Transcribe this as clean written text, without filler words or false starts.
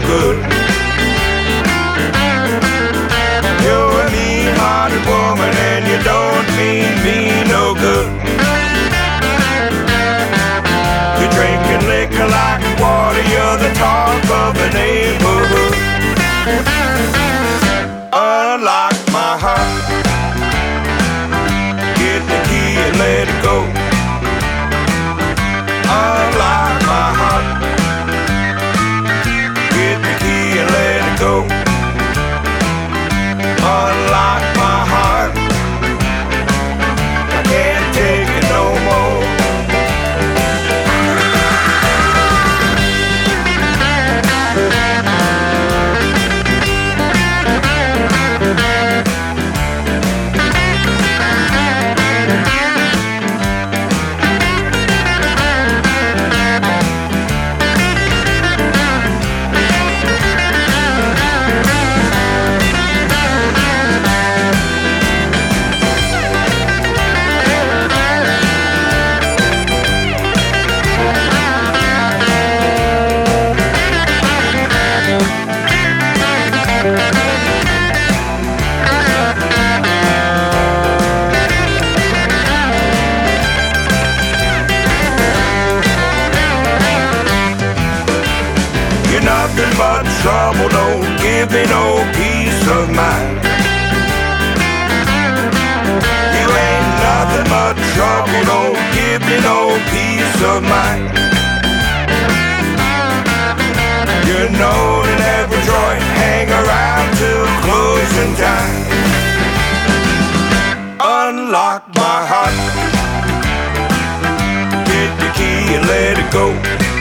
good. You're a mean-hearted woman and you don't mean me no good. You're drinking liquor like water, you're the talk of the neighborhood. Unlock my heart, get the key and let it go. Unlock my heart, get the key and let it go. Unlock my heart, I can't take it no more. Nothing but trouble, don't give me no peace of mind. You ain't nothing but trouble, don't give me no peace of mind. You're known in every joint, hang around till closing time. Unlock my heart, get the key and let it go.